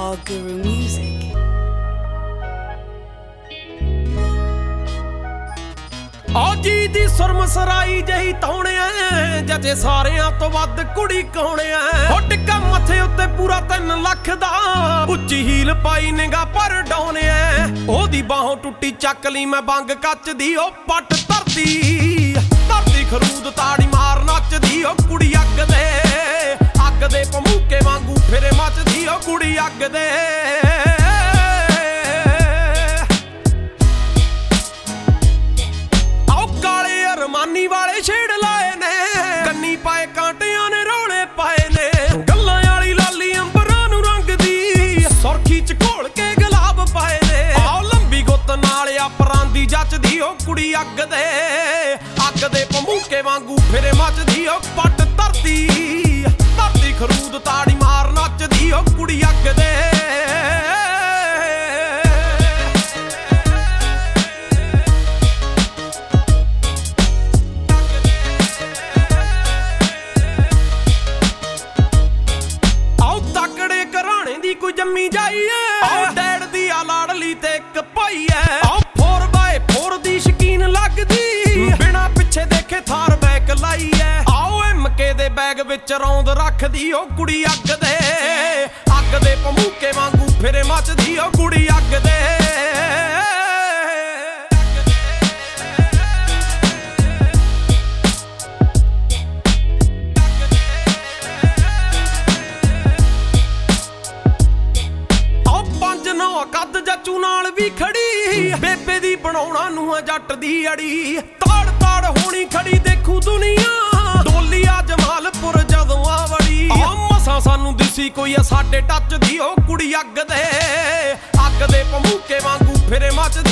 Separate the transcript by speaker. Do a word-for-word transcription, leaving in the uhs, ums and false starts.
Speaker 1: Our Guru Music.
Speaker 2: ਆਜੀ ਦੀ ਸੁਰਮਸਰਾਈ ਜਹੀ ਤੌਣਿਆ ਜੱਜੇ ਸਾਰਿਆਂ ਤੋਂ ਵੱਧ ਕੁੜੀ ਕੌਣਿਆ ਹੁੱਟ ਕੰਮ ਮੱਥੇ ਉੱਤੇ ਪੂਰਾ ਤਿੰਨ ਲੱਖ ਦਾ ਉੱਚੀ ਹੀਲ ਪਾਈ ਨਿਗਾ ਪਰ ਡਾਉਣਿਆ ਉਹਦੀ ਬਾਹੋਂ ਟੁੱਟੀ ਚੱਕ ਲਈ ਮੈਂ ਬੰਗ ਕੱਚ ਦੀ ਉਹ ਪੱਟ ਧਰਦੀ ਧਰਦੀ ਖਰੂਦ ਤਾੜੀ ਮਾਰ ਨੱਚਦੀ ਉਹ ਕੁੜੀ ਅੱਗ ਦੇ ਅੱਗ ਦੇ ਭਮੂਕੇ ਵਾਂਗੂ ਫਿਰੇ ਮੱਚਦੀ ਉਹ ਕੁੜੀ ਅੱਗ ਦੇ ਰਮਾਨੀ ਵਾਲੇ ਛੇੜ ਲਾਏ ਨੇ ਕੰਨੀ ਪਾਏ ਕਾਂਟਿਆਂ ਨੇ ਰੋਲੇ ਪਾਏ ਨੇ ਗੱਲਾਂ ਵਾਲੀ ਲਾਲੀ ਅੰਬਰਾਂ ਨੂੰ ਰੰਗ ਦੀ ਸੁਰਖੀ ਚ ਘੋਲ ਕੇ ਗੁਲਾਬ ਪਾਏ ਨੇ ਆਹ ਲੰਬੀ ਗੁੱਤ ਨਾਲ ਆ ਪਰਾਂਦੀ ਜੱਚਦੀ ਉਹ ਕੁੜੀ ਅੱਗ ਦੇ ਅੱਗ ਦੇ ਭਮੂਕੇ ਵਾਂਗੂ ਫਿਰੇ ਮੱਚਦੀ ਉਹ ਪੱਟ ਧਰਦੀ ਧਰਦੀ ਖਰੂਦ ਤਾੜੀ ਮਾਰ ਨੱਚਦੀ ਉਹ ਕੁੜੀ ਅੱਗ ਦੇ ਕੋਈ ਜੰਮੀ ਜਾਈਏ ਆਹ ਡੈਡ ਦੀ ਆ ਲਾੜਲੀ ਤੇ ਇੱਕ ਭਾਈ ਐ ਆਹ ਫੋਰ ਬਾਏ ਫੋਰ ਦੀ ਸ਼ਕੀਨ ਲੱਗਦੀ ਬਿਨਾ ਪਿੱਛੇ ਦੇਖੇ ਥਾਰ ਬੈਕ ਲਾਈ ਐ ਆਓ ਐਮਕੇ ਦੇ ਬੈਗ ਵਿੱਚ ਰੌਂਦ ਰੱਖਦੀ ਉਹ ਕੁੜੀ ਅੱਗ ਦੇ ਅੱਗ ਦੇ ਭਮੂਕੇ ਵਾਂਗੂ ਫਿਰੇ ਮੱਚਦੀ ਉਹ ਕੁੜੀ ਅੱਗ ਦੇ ਕੱਦ ਜੱਚੂ ਨਾਲ ਵੀ ਖੜੀ ਬੇਬੇ ਦੀ ਬਣਾਉਣਾ ਨੂੰ ਆ ਜੱਟ ਦੀ ਅੜੀ ਤਾੜ ਤਾੜ ਹੋਣੀ ਖੜੀ ਦੇਖੂ ਦੁਨੀਆ ਡੋਲੀ ਆ ਜਮਾਲਪੁਰ ਜਦੋਂ ਆ ਵੜੀ ਆ ਮਸਾਂ ਸਾਨੂੰ ਦਿਸੀ ਕੋਈ ਆ ਸਾਡੇ ਟੱਚ ਦੀ ਉਹ ਕੁੜੀ ਅੱਗ ਦੇ ਅੱਗ ਦੇ ਭਮੂਕੇ ਵਾਂਗੂ ਫਿਰੇ ਮੱਚਦੀ